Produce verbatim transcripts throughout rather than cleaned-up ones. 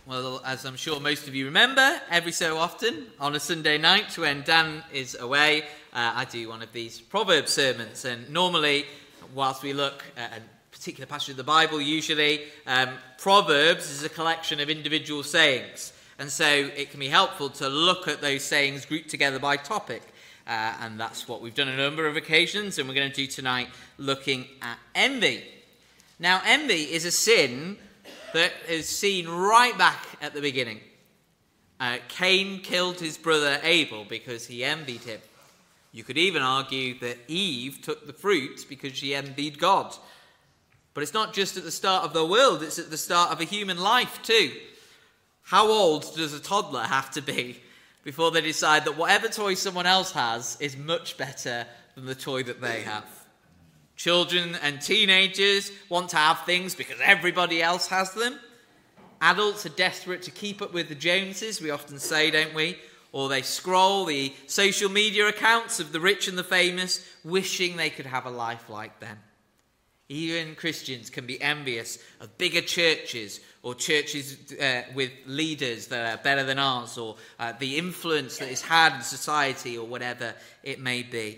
Well, as I'm sure most of you remember, every so often on a Sunday night when Dan is away, uh, I do one of these Proverbs sermons. And normally, whilst we look at a particular passage of the Bible, usually um, Proverbs is a collection of individual sayings. And so it can be helpful to look at those sayings grouped together by topic. Uh, and that's what we've done on a number of occasions, and we're going to do tonight, looking at envy. Now, envy is a sin that is seen right back at the beginning. Uh, Cain killed his brother Abel because he envied him. You could even argue that Eve took the fruit because she envied God. But it's not just at the start of the world, it's at the start of a human life too. How old does a toddler have to be before they decide that whatever toy someone else has is much better than the toy that they have? Children and teenagers want to have things because everybody else has them. Adults are desperate to keep up with the Joneses, we often say, don't we? Or they scroll the social media accounts of the rich and the famous, wishing they could have a life like them. Even Christians can be envious of bigger churches or churches uh, with leaders that are better than ours, or uh, the influence that it's had in society, or whatever it may be.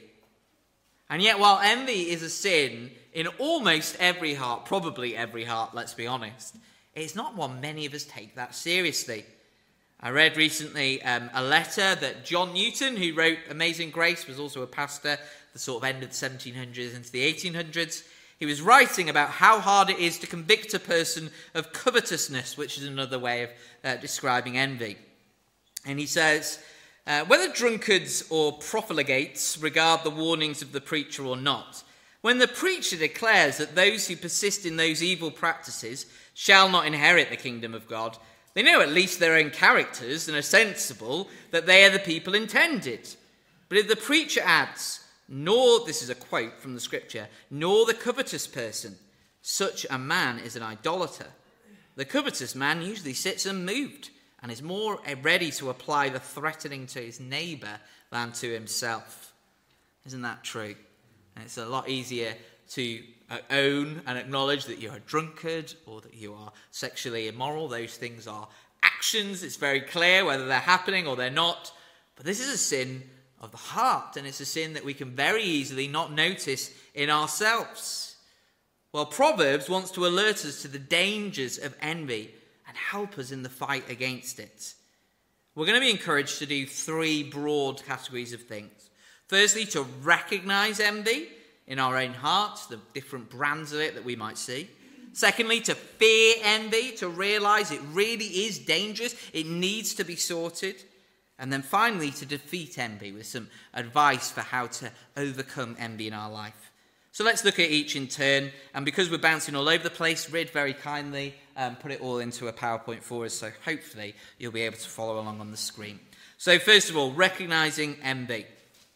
And yet, while envy is a sin in almost every heart, probably every heart, let's be honest, it's not one many of us take that seriously. I read recently um, a letter that John Newton, who wrote Amazing Grace, was also a pastor, the sort of end of the seventeen hundreds into the eighteen hundreds. He was writing about how hard it is to convict a person of covetousness, which is another way of uh, describing envy. And he says, Uh, whether drunkards or profligates regard the warnings of the preacher or not, when the preacher declares that those who persist in those evil practices shall not inherit the kingdom of God, they know at least their own characters and are sensible that they are the people intended. But if the preacher adds, nor, this is a quote from the scripture, nor the covetous person, such a man is an idolater. The covetous man usually sits unmoved and is more ready to apply the threatening to his neighbour than to himself. Isn't that true? And it's a lot easier to uh, own and acknowledge that you're a drunkard or that you are sexually immoral. Those things are actions. It's very clear whether they're happening or they're not. But this is a sin of the heart, and it's a sin that we can very easily not notice in ourselves. Well, Proverbs wants to alert us to the dangers of envy and help us in the fight against it. We're going to be encouraged to do three broad categories of things. Firstly, to recognize envy in our own hearts, the different brands of it that we might see. Secondly, to fear envy, to realize it really is dangerous, it needs to be sorted. And then finally, to defeat envy with some advice for how to overcome envy in our life. So let's look at each in turn, and because we're bouncing all over the place, Rid very kindly um, put it all into a PowerPoint for us, so hopefully you'll be able to follow along on the screen. So first of all, recognising envy.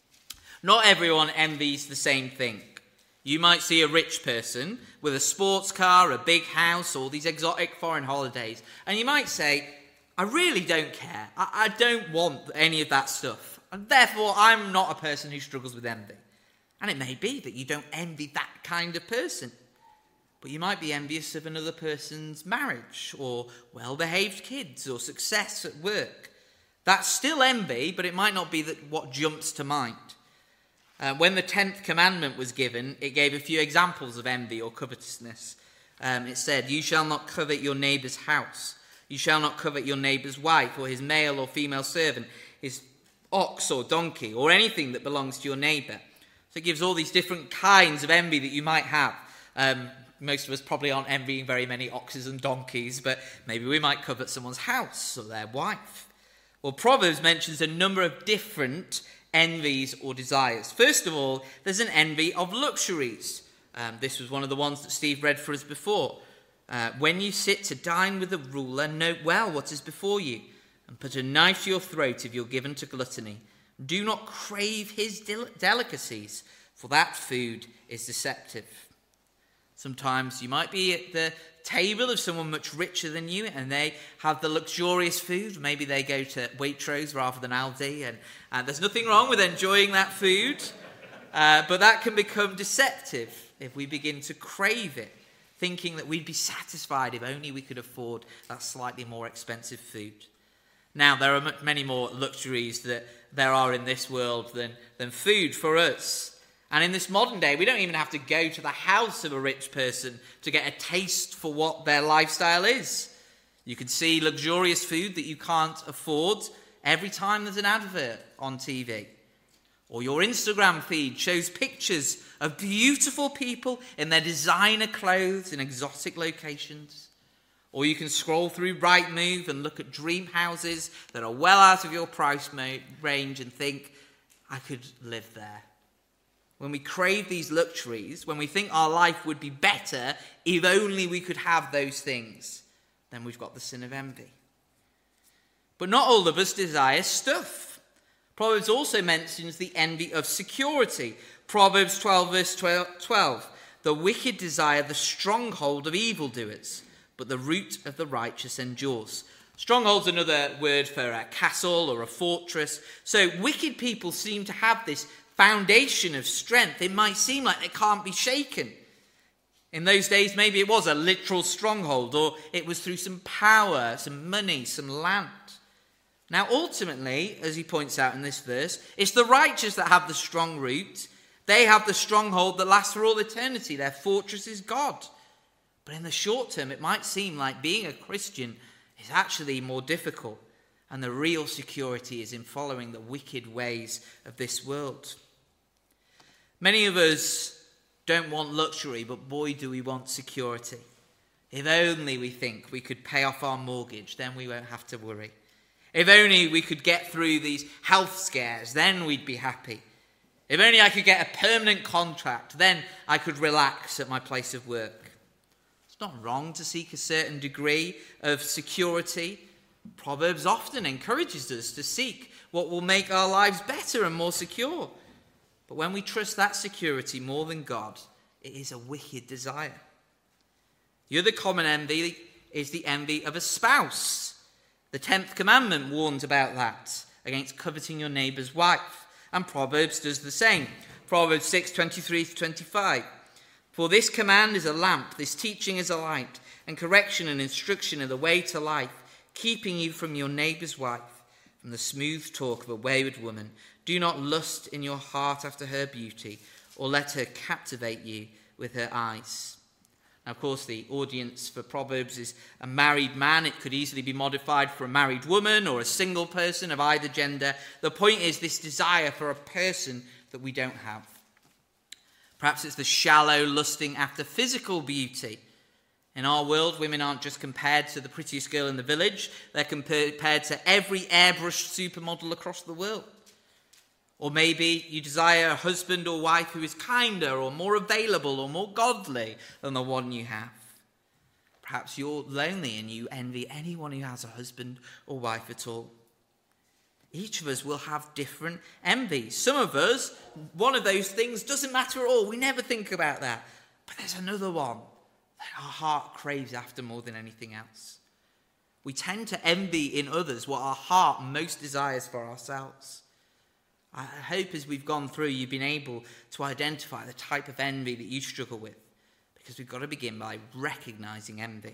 Not everyone envies the same thing. You might see a rich person with a sports car, a big house, all these exotic foreign holidays, and you might say, I really don't care. I, I don't want any of that stuff, and therefore I'm not a person who struggles with envy. And it may be that you don't envy that kind of person. But you might be envious of another person's marriage or well-behaved kids or success at work. That's still envy, but it might not be that what jumps to mind. Uh, when the tenth commandment was given, it gave a few examples of envy or covetousness. Um, it said, you shall not covet your neighbour's house. You shall not covet your neighbour's wife or his male or female servant, his ox or donkey, or anything that belongs to your neighbour. So it gives all these different kinds of envy that you might have. Um, most of us probably aren't envying very many oxes and donkeys, but maybe we might covet someone's house or their wife. Well, Proverbs mentions a number of different envies or desires. First of all, there's an envy of luxuries. Um, this was one of the ones that Steve read for us before. Uh, when you sit to dine with a ruler, note well what is before you, and put a knife to your throat if you're given to gluttony. Do not crave his del- delicacies, for that food is deceptive. Sometimes you might be at the table of someone much richer than you, and they have the luxurious food. Maybe they go to Waitrose rather than Aldi, and, and there's nothing wrong with enjoying that food, uh, but that can become deceptive if we begin to crave it. thinking that we'd be satisfied if only we could afford that slightly more expensive food. Now, there are many more luxuries that there are in this world than, than food for us. And in this modern day, we don't even have to go to the house of a rich person to get a taste for what their lifestyle is. You can see luxurious food that you can't afford every time there's an advert on T V. Or your Instagram feed shows pictures of beautiful people in their designer clothes in exotic locations. Or you can scroll through Rightmove and look at dream houses that are well out of your price mo- range and think, I could live there. When we crave these luxuries, when we think our life would be better if only we could have those things, then we've got the sin of envy. But not all of us desire stuff. Proverbs also mentions the envy of security. Proverbs twelve verse twelve. The wicked desire the stronghold of evildoers, but the root of the righteous endures. Stronghold's another word for a castle or a fortress. So wicked people seem to have this foundation of strength. It might seem like it can't be shaken. In those days, maybe it was a literal stronghold, or it was through some power, some money, some land. Now, ultimately, as he points out in this verse, it's the righteous that have the strong root. They have the stronghold that lasts for all eternity. Their fortress is God. But in the short term, it might seem like being a Christian is actually more difficult, and the real security is in following the wicked ways of this world. Many of us don't want luxury, but boy, do we want security. If only we think we could pay off our mortgage, then we won't have to worry. If only we could get through these health scares, then we'd be happy. If only I could get a permanent contract, then I could relax at my place of work. It's not wrong to seek a certain degree of security. Proverbs often encourages us to seek what will make our lives better and more secure. But when we trust that security more than God, it is a wicked desire. The other common envy is the envy of a spouse. The tenth commandment warns about that, against coveting your neighbour's wife. And Proverbs does the same. Proverbs six, twenty-three to twenty-five. For this command is a lamp, this teaching is a light, and correction and instruction are the way to life, keeping you from your neighbour's wife, from the smooth talk of a wayward woman. Do not lust in your heart after her beauty, or let her captivate you with her eyes. Now, of course, the audience for Proverbs is a married man. It could easily be modified for a married woman or a single person of either gender. The point is this desire for a person that we don't have. Perhaps it's the shallow lusting after physical beauty. In our world, women aren't just compared to the prettiest girl in the village. They're compared to every airbrushed supermodel across the world. Or maybe you desire a husband or wife who is kinder or more available or more godly than the one you have. Perhaps you're lonely and you envy anyone who has a husband or wife at all. Each of us will have different envies. Some of us, one of those things doesn't matter at all. We never think about that. But there's another one that our heart craves after more than anything else. We tend to envy in others what our heart most desires for ourselves. I hope as we've gone through, you've been able to identify the type of envy that you struggle with, because we've got to begin by recognizing envy.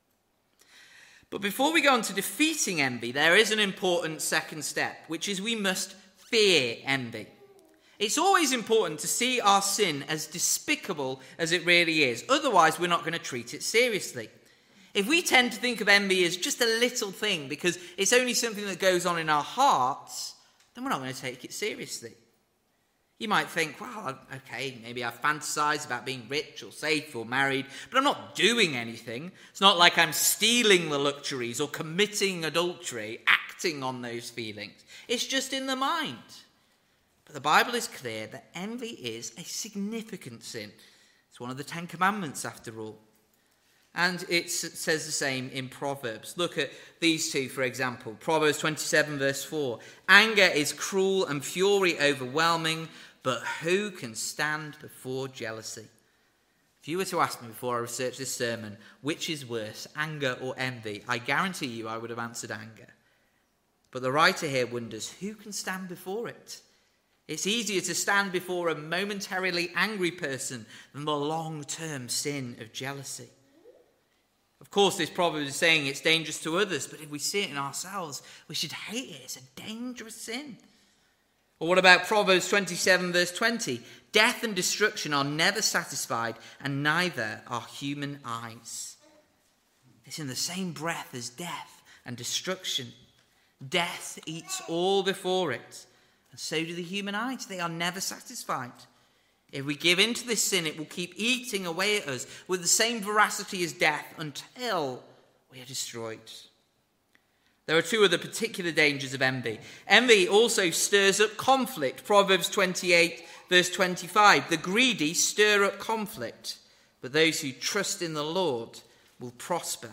But before we go on to defeating envy, there is an important second step, which is we must fear envy. It's always important to see our sin as despicable as it really is. Otherwise, we're not going to treat it seriously. If we tend to think of envy as just a little thing because it's only something that goes on in our hearts, then we're not going to take it seriously. You might think, well, okay, maybe I fantasize about being rich or safe or married, but I'm not doing anything. It's not like I'm stealing the luxuries or committing adultery, acting on those feelings. It's just in the mind. But the Bible is clear that envy is a significant sin. It's one of the Ten Commandments, after all. And it says the same in Proverbs. Look at these two, for example. Proverbs twenty-seven, verse four. Anger is cruel and fury overwhelming, but who can stand before jealousy? If you were to ask me before I researched this sermon, which is worse, anger or envy, I guarantee you I would have answered anger. But the writer here wonders, who can stand before it? It's easier to stand before a momentarily angry person than the long-term sin of jealousy. Of course, this proverb is saying it's dangerous to others, but if we see it in ourselves, we should hate it. It's a dangerous sin. Or what about Proverbs twenty-seven, verse twenty? Death and destruction are never satisfied, and neither are human eyes. It's in the same breath as death and destruction. Death eats all before it, and so do the human eyes. They are never satisfied. If we give in to this sin, it will keep eating away at us with the same voracity as death until we are destroyed. There are two other particular dangers of envy. Envy also stirs up conflict. Proverbs twenty-eight, verse twenty-five. The greedy stir up conflict, but those who trust in the Lord will prosper.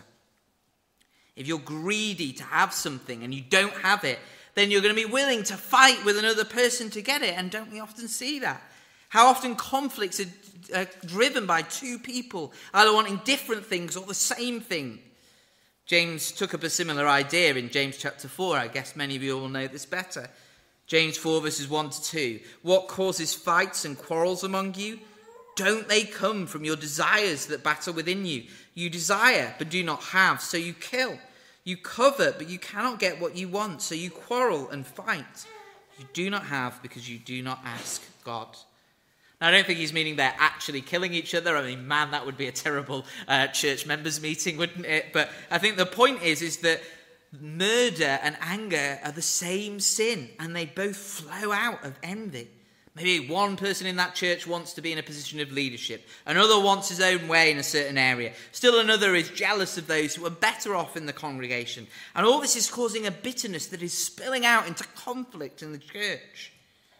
If you're greedy to have something and you don't have it, then you're going to be willing to fight with another person to get it. And don't we often see that? How often conflicts are uh, driven by two people, either wanting different things or the same thing. James took up a similar idea in James chapter four. I guess many of you will know this better. James four, verses one to two. What causes fights and quarrels among you? Don't they come from your desires that battle within you? You desire, but do not have, so you kill. You covet, but you cannot get what you want, so you quarrel and fight. You do not have because you do not ask God. Now, I don't think he's meaning they're actually killing each other. I mean, man, that would be a terrible uh, church members meeting, wouldn't it? But I think the point is, is that murder and anger are the same sin, and they both flow out of envy. Maybe one person in that church wants to be in a position of leadership. Another wants his own way in a certain area. Still another is jealous of those who are better off in the congregation. And all this is causing a bitterness that is spilling out into conflict in the church.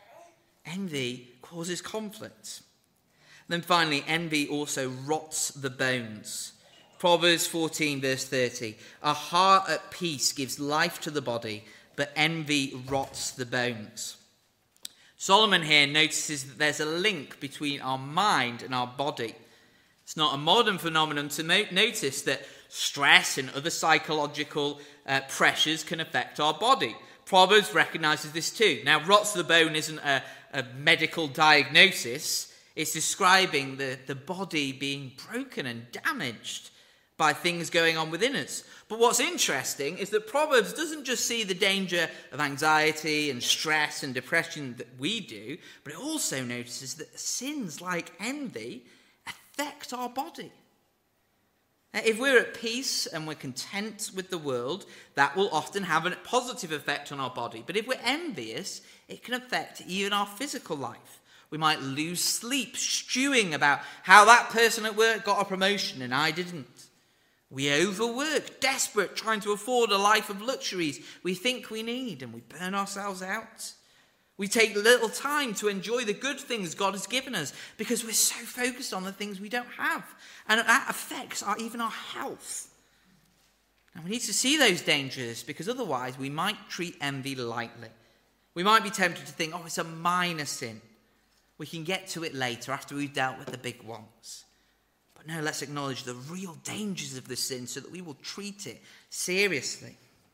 Envy causes conflict. Then finally, envy also rots the bones. Proverbs fourteen, verse thirty. A heart at peace gives life to the body, but envy rots the bones. Solomon here notices that there's a link between our mind and our body. It's not a modern phenomenon to mo- notice that stress and other psychological uh, pressures can affect our body. Proverbs recognises this too. Now, rots the bone isn't a, a medical diagnosis. It's describing the, the body being broken and damaged by things going on within us. But what's interesting is that Proverbs doesn't just see the danger of anxiety and stress and depression that we do, but it also notices that sins like envy affect our body. If we're at peace and we're content with the world, that will often have a positive effect on our body. But if we're envious, it can affect even our physical life. We might lose sleep stewing about how that person at work got a promotion and I didn't. We overwork, desperate, trying to afford a life of luxuries we think we need, and we burn ourselves out. We take little time to enjoy the good things God has given us because we're so focused on the things we don't have. And that affects our, even our health. And we need to see those dangers because otherwise we might treat envy lightly. We might be tempted to think, oh, it's a minor sin. We can get to it later after we've dealt with the big ones. But no, let's acknowledge the real dangers of the sin so that we will treat it seriously.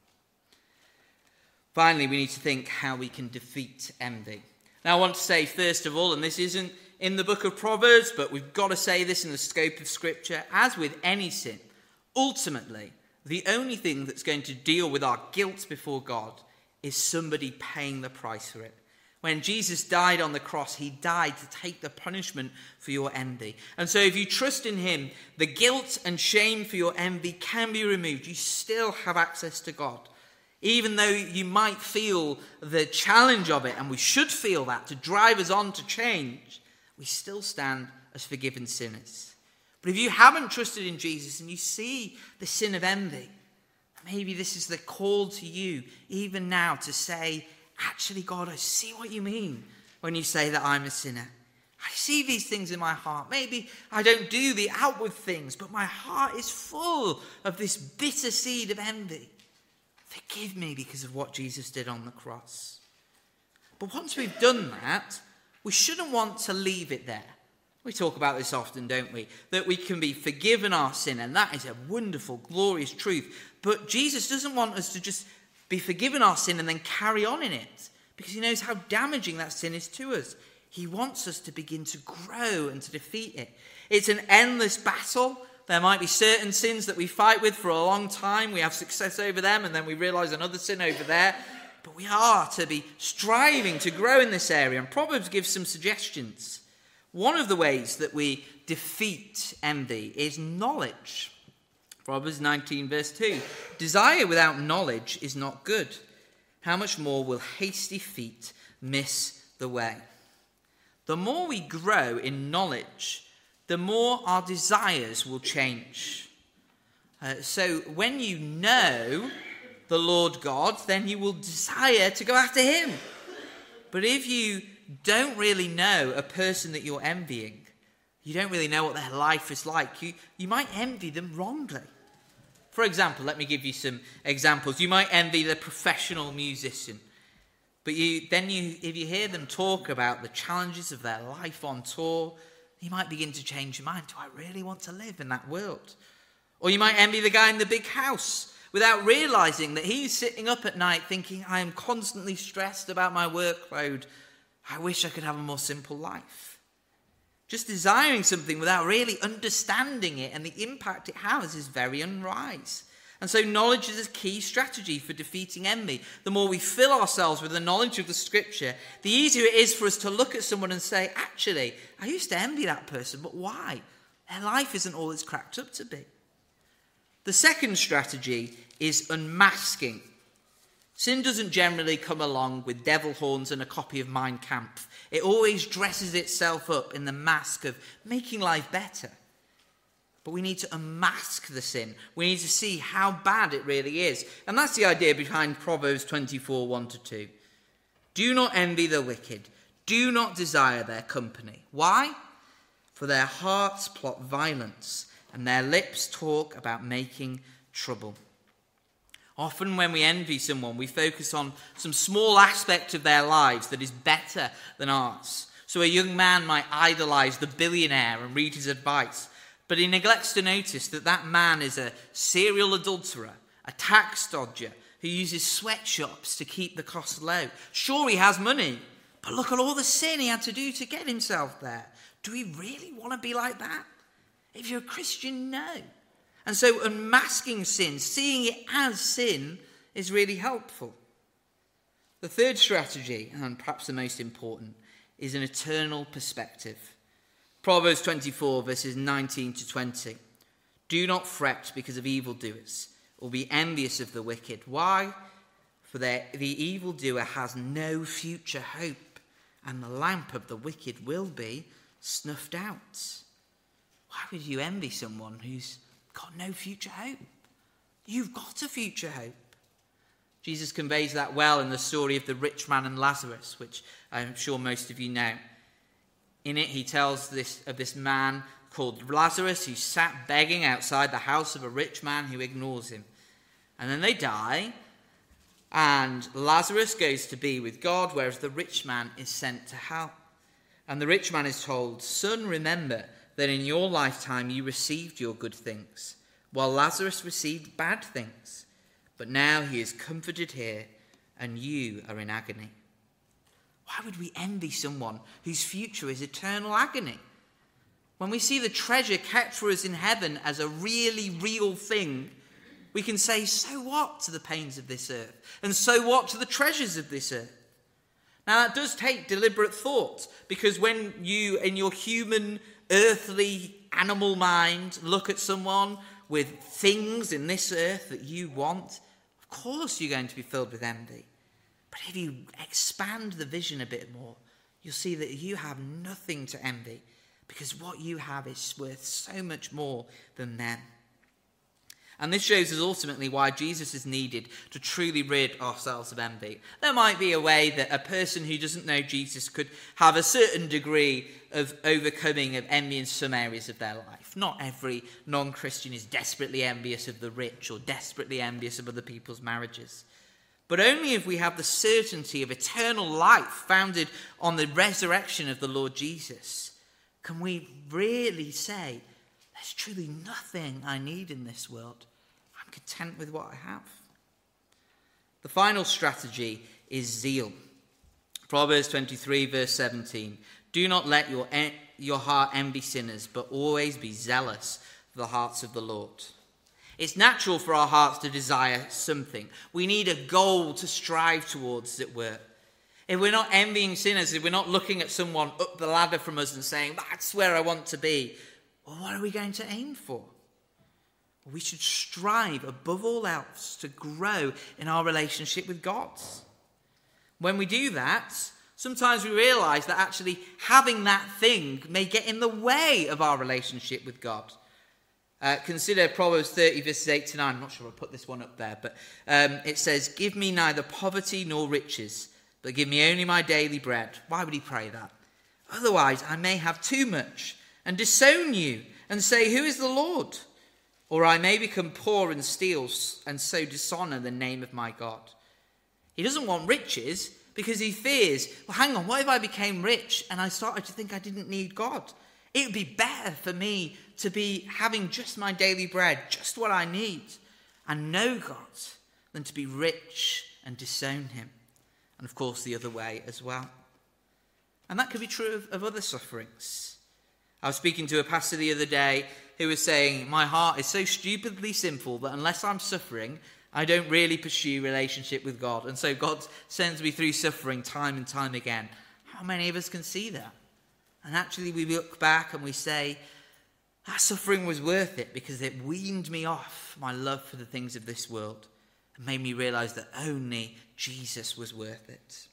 Finally, we need to think how we can defeat envy. Now, I want to say, first of all, and this isn't in the book of Proverbs, but we've got to say this in the scope of Scripture, as with any sin, ultimately, the only thing that's going to deal with our guilt before God is somebody paying the price for it. When Jesus died on the cross, he died to take the punishment for your envy. And so if you trust in him, the guilt and shame for your envy can be removed. You still have access to God. Even though you might feel the challenge of it, and we should feel that to drive us on to change, we still stand as forgiven sinners. But if you haven't trusted in Jesus and you see the sin of envy, maybe this is the call to you, even now, to say, actually, God, I see what you mean when you say that I'm a sinner. I see these things in my heart. Maybe I don't do the outward things, but my heart is full of this bitter seed of envy. Forgive me because of what Jesus did on the cross. But once we've done that, we shouldn't want to leave it there. We talk about this often, don't we? That we can be forgiven our sin, and that is a wonderful, glorious truth. But Jesus doesn't want us to just be forgiven our sin and then carry on in it. because he knows how damaging that sin is to us. He wants us to begin to grow and to defeat it. It's an endless battle. There might be certain sins that we fight with for a long time. We have success over them, and then we realize another sin over there. But we are to be striving to grow in this area. And Proverbs gives some suggestions. One of the ways that we defeat envy is knowledge. Proverbs nineteen verse two. Desire without knowledge is not good. How much more will hasty feet miss the way? The more we grow in knowledge, the more our desires will change. Uh, so when you know the Lord God, then you will desire to go after him. But if you don't really know a person that you're envying, you don't really know what their life is like, you, you might envy them wrongly. For example, let me give you some examples. You might envy the professional musician, but you then you if you hear them talk about the challenges of their life on tour, you might begin to change your mind. Do I really want to live in that world? Or you might envy the guy in the big house without realizing that he's sitting up at night thinking, I am constantly stressed about my workload. I wish I could have a more simple life. Just desiring something without really understanding it and the impact it has is very unwise. And so knowledge is a key strategy for defeating envy. The more we fill ourselves with the knowledge of the scripture, the easier it is for us to look at someone and say, actually, I used to envy that person, but why? Their life isn't all it's cracked up to be. The second strategy is unmasking. Sin doesn't generally come along with devil horns and a copy of Mein Kampf. It always dresses itself up in the mask of making life better. But we need to unmask the sin. We need to see how bad it really is. And that's the idea behind Proverbs twenty-four, one to two. Do not envy the wicked. Do not desire their company. Why? For their hearts plot violence, and their lips talk about making trouble. Often when we envy someone, we focus on some small aspect of their lives that is better than ours. So a young man might idolize the billionaire and read his advice, but he neglects to notice that that man is a serial adulterer, a tax dodger who uses sweatshops to keep the costs low. Sure, he has money, but look at all the sin he had to do to get himself there. Do we really want to be like that? If you're a Christian, no. And so unmasking sin, seeing it as sin, is really helpful. The third strategy, and perhaps the most important, is an eternal perspective. Proverbs twenty-four, verses nineteen to twenty. Do not fret because of evildoers, or be envious of the wicked. Why? For the evildoer has no future hope, and the lamp of the wicked will be snuffed out. Why would you envy someone who's got no future hope? You've got a future hope. Jesus conveys that well in the story of the rich man and Lazarus, which I'm sure most of you know. In it, he tells this of this man called Lazarus who sat begging outside the house of a rich man who ignores him. And then they die, and Lazarus goes to be with God, whereas the rich man is sent to hell. And the rich man is told, son, remember that in your lifetime you received your good things, while Lazarus received bad things. But now he is comforted here, and you are in agony. Why would we envy someone whose future is eternal agony? When we see the treasure kept for us in heaven as a really real thing, we can say, so what to the pains of this earth? And so what to the treasures of this earth? Now that does take deliberate thought, because when you, in your human, earthly, animal mind, look at someone with things in this earth that you want, of course you're going to be filled with envy. But if you expand the vision a bit more, you'll see that you have nothing to envy, because what you have is worth so much more than them. And this shows us ultimately why Jesus is needed to truly rid ourselves of envy. There might be a way that a person who doesn't know Jesus could have a certain degree of overcoming of envy in some areas of their life. Not every non-Christian is desperately envious of the rich or desperately envious of other people's marriages. But only if we have the certainty of eternal life founded on the resurrection of the Lord Jesus can we really say, there's truly nothing I need in this world. I'm content with what I have. The final strategy is zeal. Proverbs twenty-three, verse seventeen. Do not let your, en- your heart envy sinners, but always be zealous for the hearts of the Lord. It's natural for our hearts to desire something. We need a goal to strive towards, as it were. If we're not envying sinners, if we're not looking at someone up the ladder from us and saying, that's where I want to be, well, what are we going to aim for? Well, we should strive above all else to grow in our relationship with God. When we do that, sometimes we realize that actually having that thing may get in the way of our relationship with God. Uh, consider Proverbs thirty, verses eight to nine. I'm not sure I'll put this one up there, but um, it says, give me neither poverty nor riches, but give me only my daily bread. Why would he pray that? Otherwise, I may have too much and disown you and say, who is the Lord? Or I may become poor and steal and so dishonor the name of my God. He doesn't want riches because he fears, well, hang on, what if I became rich and I started to think I didn't need God? It would be better for me to be having just my daily bread, just what I need, and know God, than to be rich and disown him. And of course, the other way as well. And that could be true of, of other sufferings. I was speaking to a pastor the other day who was saying, my heart is so stupidly sinful that unless I'm suffering, I don't really pursue relationship with God. And so God sends me through suffering time and time again. How many of us can see that? And actually we look back and we say, that suffering was worth it because it weaned me off my love for the things of this world and made me realize that only Jesus was worth it.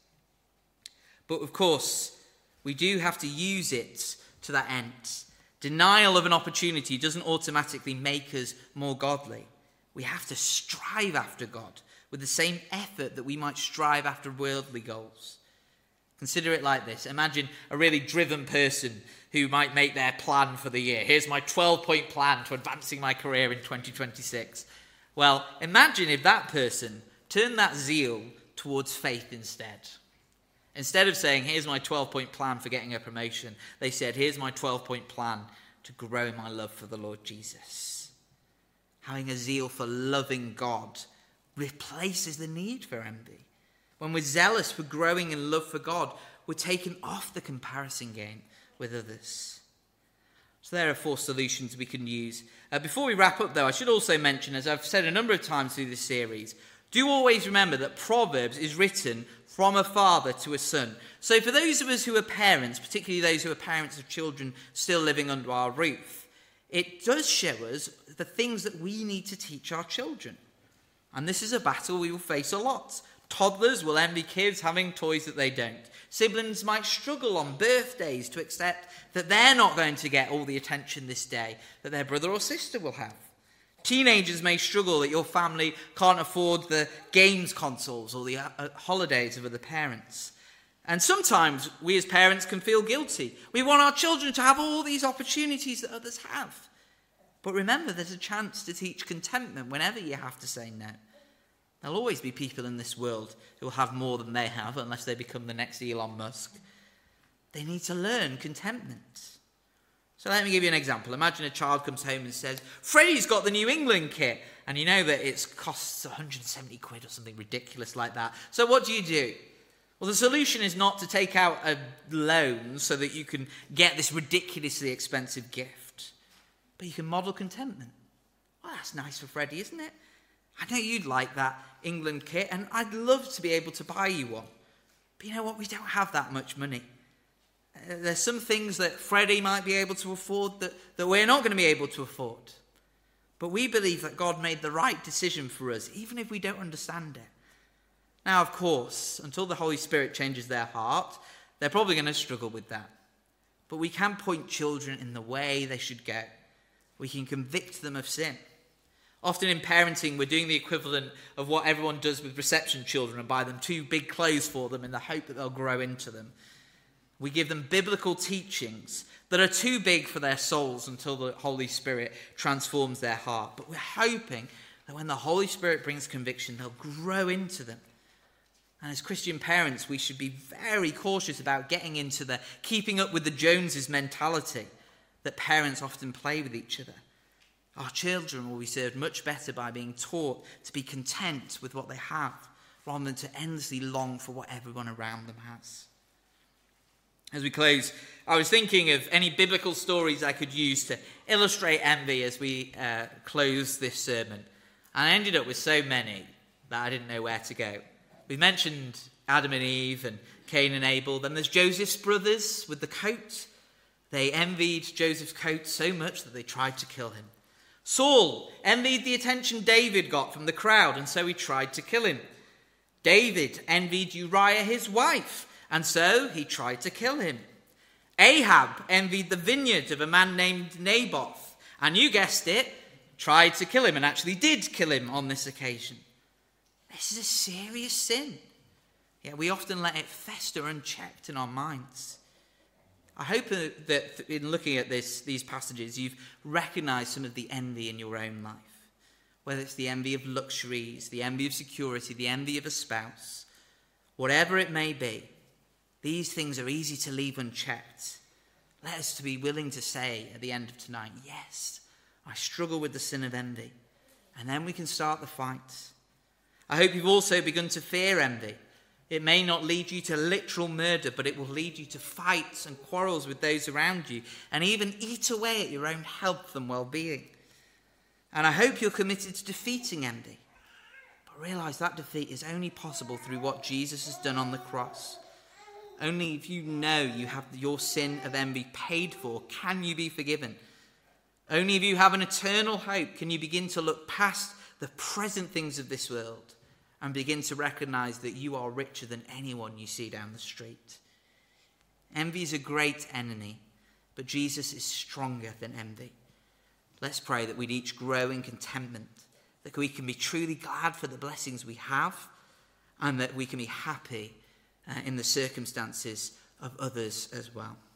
But of course, we do have to use it to that end. Denial of an opportunity doesn't automatically make us more godly. We have to strive after God with the same effort that we might strive after worldly goals. Consider it like this. Imagine a really driven person who might make their plan for the year. Here's my twelve-point plan to advancing my career in twenty twenty-six. Well, imagine if that person turned that zeal towards faith instead. Instead of saying, here's my twelve-point plan for getting a promotion, they said, here's my twelve-point plan to grow in my love for the Lord Jesus. Having a zeal for loving God replaces the need for envy. When we're zealous for growing in love for God, we're taken off the comparison game with others. So there are four solutions we can use. Uh, before we wrap up, though, I should also mention, as I've said a number of times through this series, do always remember that Proverbs is written from a father to a son. So for those of us who are parents, particularly those who are parents of children still living under our roof, it does show us the things that we need to teach our children. And this is a battle we will face a lot. Toddlers will envy kids having toys that they don't. Siblings might struggle on birthdays to accept that they're not going to get all the attention this day that their brother or sister will have. Teenagers may struggle that your family can't afford the games consoles or the uh, holidays of other parents. And sometimes we as parents can feel guilty. We want our children to have all these opportunities that others have. But remember, there's a chance to teach contentment whenever you have to say no. There'll always be people in this world who will have more than they have unless they become the next Elon Musk. They need to learn contentment. So let me give you an example. Imagine a child comes home and says, Freddie's got the New England kit. And you know that it costs one hundred seventy quid or something ridiculous like that. So what do you do? Well, the solution is not to take out a loan so that you can get this ridiculously expensive gift. But you can model contentment. Well, that's nice for Freddie, isn't it? I know you'd like that England kit, and I'd love to be able to buy you one. But you know what? We don't have that much money. Uh, there's some things that Freddie might be able to afford that, that we're not going to be able to afford. But we believe that God made the right decision for us, even if we don't understand it. Now, of course, until the Holy Spirit changes their heart, they're probably going to struggle with that. But we can point children in the way they should go. We can convict them of sin. Often in parenting, we're doing the equivalent of what everyone does with reception children and buy them two big clothes for them in the hope that they'll grow into them. We give them biblical teachings that are too big for their souls until the Holy Spirit transforms their heart. But we're hoping that when the Holy Spirit brings conviction, they'll grow into them. And as Christian parents, we should be very cautious about getting into the keeping up with the Joneses mentality that parents often play with each other. Our children will be served much better by being taught to be content with what they have rather than to endlessly long for what everyone around them has. As we close, I was thinking of any biblical stories I could use to illustrate envy as we uh, close this sermon. And I ended up with so many that I didn't know where to go. We mentioned Adam and Eve and Cain and Abel. Then there's Joseph's brothers with the coat. They envied Joseph's coat so much that they tried to kill him. Saul envied the attention David got from the crowd, and so he tried to kill him. David envied Uriah, his wife, and so he tried to kill him. Ahab envied the vineyard of a man named Naboth, and you guessed it, tried to kill him, and actually did kill him on this occasion. This is a serious sin. Yet we often let it fester unchecked in our minds. I hope that in looking at this, these passages, you've recognized some of the envy in your own life. Whether it's the envy of luxuries, the envy of security, the envy of a spouse, whatever it may be, these things are easy to leave unchecked. Let us to be willing to say at the end of tonight, yes, I struggle with the sin of envy. And then we can start the fight. I hope you've also begun to fear envy. It may not lead you to literal murder, but it will lead you to fights and quarrels with those around you, and even eat away at your own health and well-being. And I hope you're committed to defeating envy. But realize that defeat is only possible through what Jesus has done on the cross. Only if you know you have your sin of envy paid for, can you be forgiven. Only if you have an eternal hope can you begin to look past the present things of this world and begin to recognize that you are richer than anyone you see down the street. Envy is a great enemy, but Jesus is stronger than envy. Let's pray that we'd each grow in contentment, that we can be truly glad for the blessings we have, and that we can be happy uh, in the circumstances of others as well.